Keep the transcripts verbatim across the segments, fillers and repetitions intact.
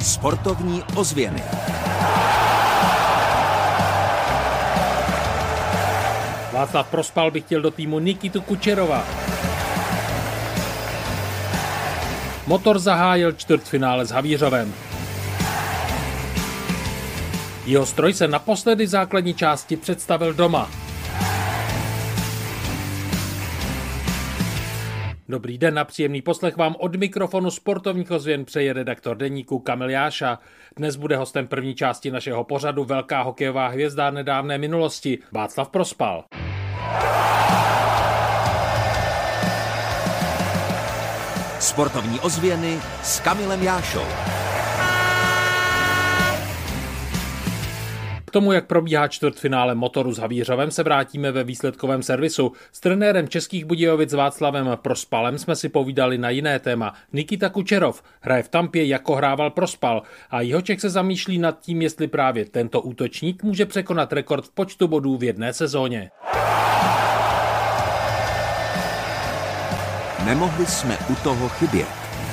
Sportovní ozvěny. Václav Prospal by chtěl do týmu Nikitu Kučerova. Motor zahájil čtvrtfinále s Havířovem. Jeho stroj se naposledy v základní části představil doma. Dobrý den a příjemný poslech vám od mikrofonu sportovních ozvěn přeje redaktor deníku Kamil Jáša. Dnes bude hostem první části našeho pořadu velká hokejová hvězda nedávné minulosti Václav Prospal. Sportovní ozvěny s Kamilem Jášou. K tomu, jak probíhá čtvrtfinále Motoru s Havířovem, se vrátíme ve výsledkovém servisu. S trenérem Českých Budějovic Václavem Prospalem jsme si povídali na jiné téma. Nikita Kučerov hraje v Tampě, jako hrával Prospal, a Jihočech se zamýšlí nad tím, jestli právě tento útočník může překonat rekord v počtu bodů v jedné sezóně. Nemohli jsme u toho chybět.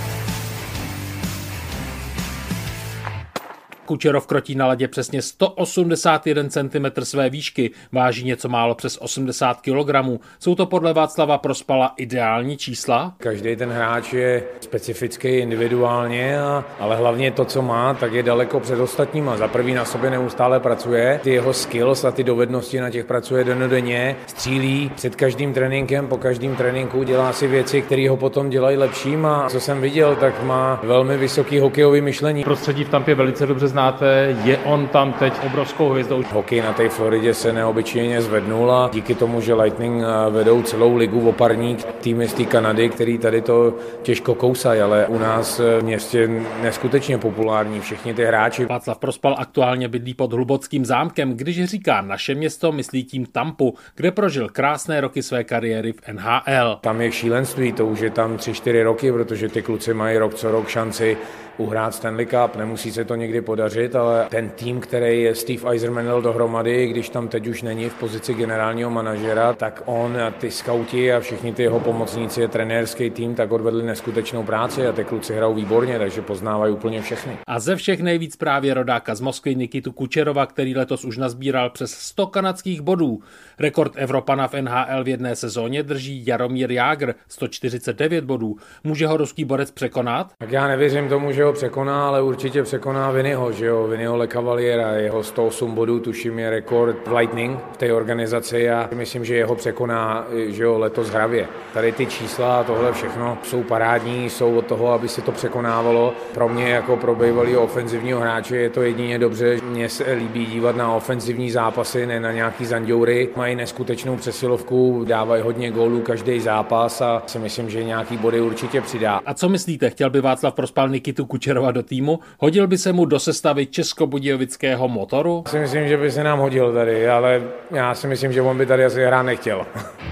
Kučerov krotí na ledě přesně sto osmdesát jedna centimetrů své výšky, váží něco málo přes osmdesát kilogramů. Jsou to podle Václava Prospala ideální čísla? Každý ten hráč je specifický individuálně, a, ale hlavně to, co má, tak je daleko před ostatníma. Za prvý na sobě neustále pracuje, ty jeho skills a ty dovednosti na těch pracuje dennodenně, střílí před každým tréninkem, po každém tréninku dělá si věci, které ho potom dělají lepším, a co jsem viděl, tak má velmi vysoký hokejový myšlení. Prostředí v Tampě velice dobře znáte, je on tam teď obrovskou hvězdou. Hokej na té Floridě se neobyčejně zvednul a díky tomu, že Lightning vedou celou ligu o parník, týmy z té Kanady, který tady to těžko kousají, ale u nás v městě neskutečně populární všichni ty hráči. Václav Prospal aktuálně bydlí pod Hlubockým zámkem. Když říká naše město, myslí tím Tampu, kde prožil krásné roky své kariéry v N H L. Tam je šílenství, to už je tam tři čtyři roky, protože ty kluci mají rok co rok šanci uhrát Stanley Cup, nemusí se to někdy podařit, ale ten tým, který je Steve Yzerman dal dohromady, když tam teď už není v pozici generálního manažera, tak on a ty skauti a všichni ty jeho pomocníci, trenérský tým, tak odvedli neskutečnou práci a ty kluci hrajou výborně, takže poznávají úplně všechny. A ze všech nejvíc právě rodáka z Moskvy Nikitu Kučerova, který letos už nazbíral přes sto kanadských bodů. Rekord Evropana v N H L v jedné sezóně drží Jaromír Jágr, sto čtyřicet devět bodů. Může ho ruský borec překonat? Tak já nevěřím tomu, že ho překoná, ale určitě překoná Vinnyho, že jo, Vinnyho LeCavaliera, jeho sto osm bodů, tuším, je rekord v Lightning v té organizaci, a myslím, že jeho překoná, že jo, letos hravě. Tady ty čísla a tohle všechno jsou parádní, jsou od toho, aby se to překonávalo. Pro mě jako pro bývalého ofenzivního hráče je to jedině dobře. Mně se líbí dívat na ofenzivní zápasy, ne na nějaký zanděury. Mají neskutečnou přesilovku, dávají hodně gólů každý zápas a si myslím, že nějaký body určitě přidá. A co myslíte, chtěl by Václav Prospal Nikitu Kučerova do týmu? Hodil by se mu do sestavy českobudějovického Motoru? Si myslím, že by se nám hodil tady, ale já si myslím, že on by tady asi hrát nechtěl.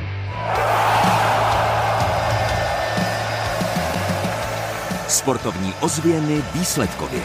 Sportovní ozvěny výsledkově.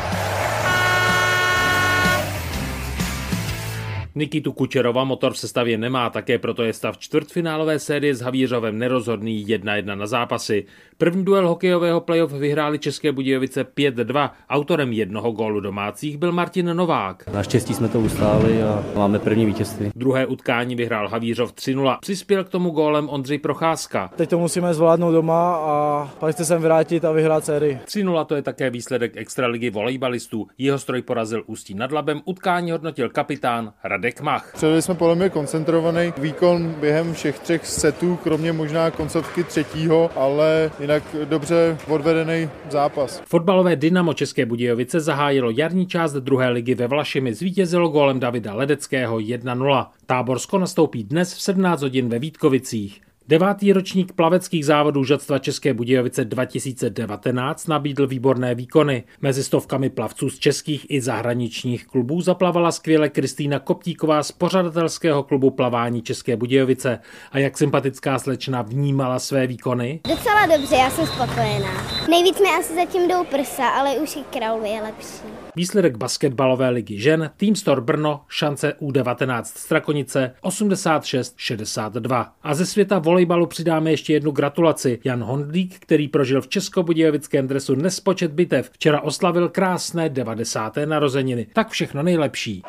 Nikitu Kučerova Motor v sestavě nemá, také proto je stav čtvrtfinálové série s Havířovem nerozhodný jedna jedna na zápasy. První duel hokejového playoff vyhráli České Budějovice pět dva. Autorem jednoho gólu domácích byl Martin Novák. Naštěstí jsme to ustáli a máme první vítězství. Druhé utkání vyhrál Havířov tři nula. Přispěl k tomu gólem Ondřej Procházka. Teď to musíme zvládnout doma a pak se sem vrátit a vyhrát sérii. tři nula to je také výsledek extraligy volejbalistů. Jeho stroj porazil Ústí nad Labem, utkání hodnotil kapitán Radek Mach. Předvedli jsme podle mě koncentrovaný výkon během všech třech setů, kromě možná koncovky třetího, ale jinak dobře odvedený zápas. Fotbalové Dynamo České Budějovice zahájilo jarní část druhé ligy ve Vlašimi, zvítězilo gólem Davida Ledeckého jedna nula. Táborsko nastoupí dnes v sedmnáct hodin ve Vítkovicích. Devátý ročník plaveckých závodů žadstva České Budějovice dva tisíce devatenáct nabídl výborné výkony. Mezi stovkami plavců z českých i zahraničních klubů zaplavala skvěle Kristýna Koptíková z pořadatelského klubu plavání České Budějovice. A jak sympatická slečna vnímala své výkony? Docela dobře, já jsem spokojená. Nejvíc mi asi zatím jdou prsa, ale už i kraul je lepší. Výsledek basketbalové ligy žen, Team Store Brno, šance U devatenáct Strakonice osmdesát šest šedesát dva. A ze světa volejbalu přidáme ještě jednu gratulaci. Jan Hondlík, který prožil v českobudějovickém dresu nespočet bitev, včera oslavil krásné devadesáté narozeniny. Tak všechno nejlepší.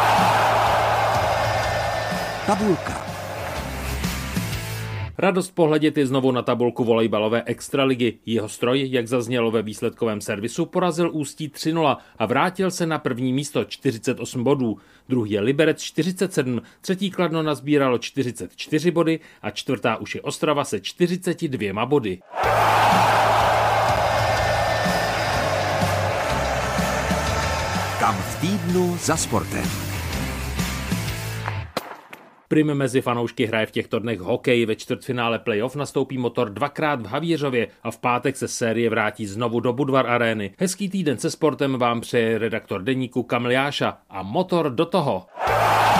Tabulka. Radost pohledět je znovu na tabulku volejbalové extraligy. Jeho stroj, jak zaznělo ve výsledkovém servisu, porazil Ústí tři nula a vrátil se na první místo čtyřicet osm bodů. Druhý je Liberec čtyřicet sedm, třetí Kladno nazbíralo čtyřicet čtyři body a čtvrtá už je Ostrava se čtyřiceti dvěma body. Kam v týdnu za sportem. Prim mezi fanoušky hraje v těchto dnech hokej. Ve čtvrtfinále playoff nastoupí Motor dvakrát v Havířově a v pátek se série vrátí znovu do Budvar Arény. Hezký týden se sportem vám přeje redaktor deníku Kamil Jáša a Motor do toho.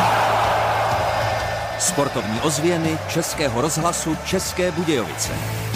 Sportovní ozvěny Českého rozhlasu České Budějovice.